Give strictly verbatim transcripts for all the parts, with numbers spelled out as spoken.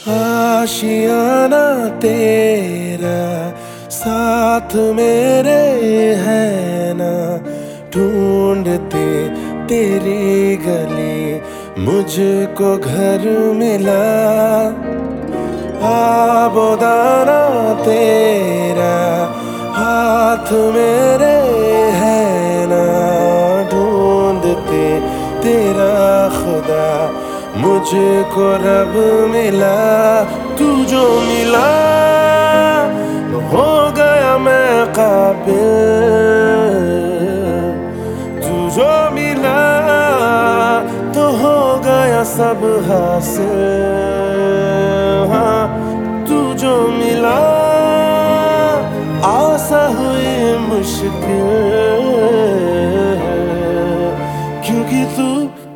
आशियाना तेरा साथ मेरे है ना, ढूंढते तेरी गली मुझको घर मिला। आबोदाना तेरा हाथ मेरे है ना, ढूंढते तेरा खुदा मुझको रब मिला। तू जो मिला हो गया मैं काबिल, तू जो मिला तो हो गया सब हासिल। हाँ, तू जो मिला आसा हुई मुश्किल, क्योंकि तू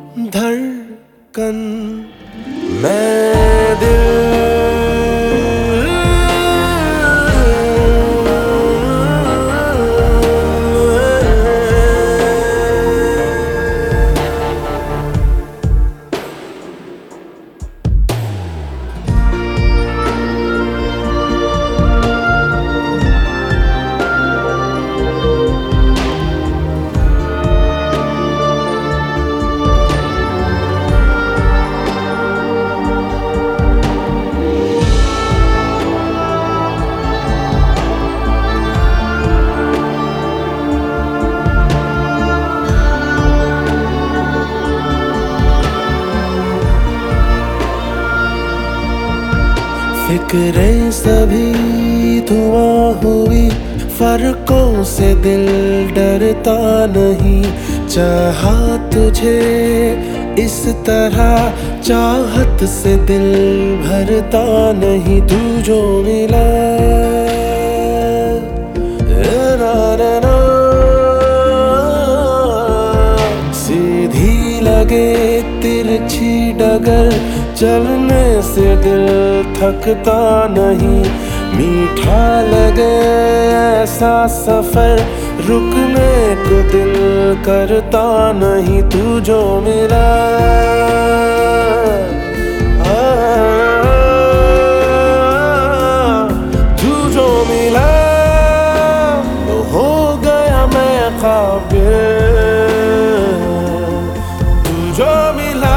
धड़कन मैं दिल। फिक्रें सभी धुआं हुई, फर्कों से दिल डरता नहीं। चाहा तुझे इस तरह, चाहत से दिल भरता नहीं। तू जो मिला सीधी लगे तिरछी डगर, चलने से दिल थकता नहीं। मीठा लगे ऐसा सफर, रुकने को दिल करता नहीं। तू जो मिला तू जो मिला तो हो गया मैं काबिल, तू जो मिला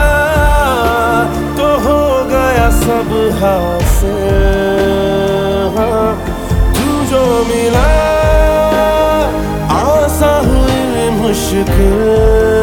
सब हासिल। हाँ, तू जो मिला आसा हुई मुश्किल।